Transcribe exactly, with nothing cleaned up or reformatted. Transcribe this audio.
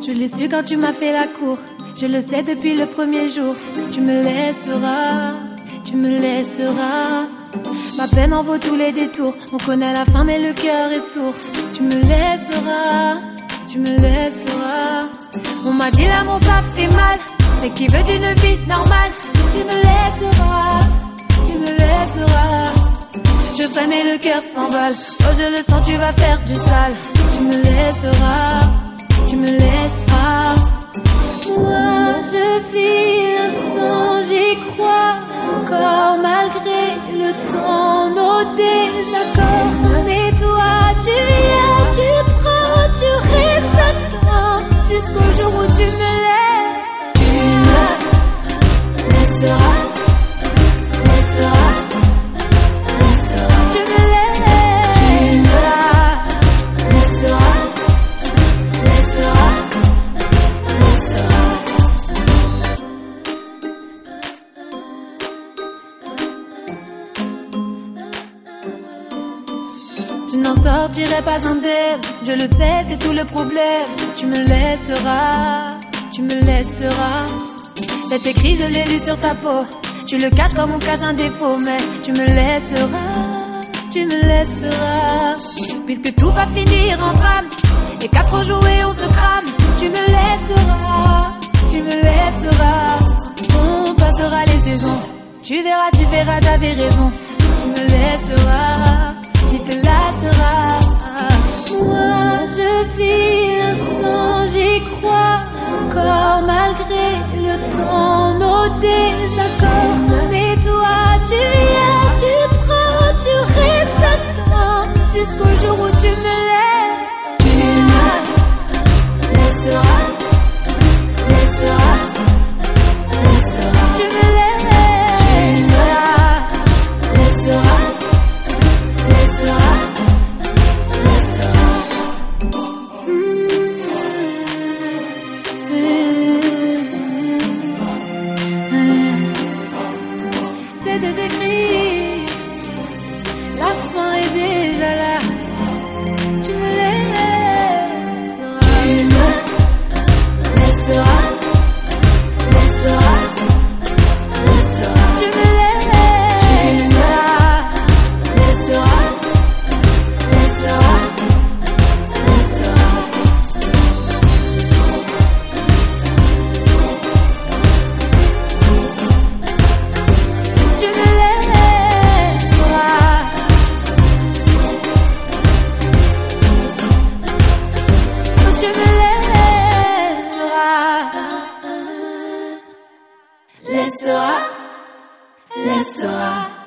Je l'ai su quand tu m'as fait la cour. Je le sais depuis le premier jour. Tu me laisseras, tu me laisseras. Ma peine en vaut tous les détours. On connaît la fin mais le cœur est sourd. Tu me laisseras, tu me laisseras. On m'a dit l'amour ça fait mal, mais qui veut d'une vie normale? Tu me laisseras, tu me laisseras. Je ferai mais le cœur s'emballe. Oh je le sens tu vas faire du sale. Tu me laisseras, tu me laisseras. Moi je vis l'instant, j'y crois encore malgré le temps, nos désaccords. Mais toi tu viens, tu prends, tu restes à temps jusqu'au jour où tu me laisses. Tu me laisseras, laisseras, laisseras. Tu me laisses. Tu me laisseras, laisseras. Je n'en sortirai pas indemne, je le sais, c'est tout le problème. Tu me laisseras, tu me laisseras. C'est écrit, je l'ai lu sur ta peau. Tu le caches comme on cache un défaut, mais tu me laisseras, tu me laisseras. Puisque tout va finir en drame, et qu'à trop jouer on se crame. Tu me laisseras, tu me laisseras. On passera les saisons. Tu verras, tu verras, j'avais raison. Tu me laisseras, tu te lasseras. Moi je vis l'instant, j'y crois encore malgré le temps, nos désaccords. Mais toi tu viens, tu prends, tu restes à temps jusqu'au jour où tu me laisses. Tu me laisseras, laisseras, laisseras. Tu me laisses. Tu me laisseras. C'était écrit, la fin est déjà là. Tu me laisseras. Tu me laisseras, laisseras, laisseras. Tu me laisses. Tu me laisseras, laisseras, laisseras. Tu me laisseras. Tu me laisseras. Laisseras, laisseras.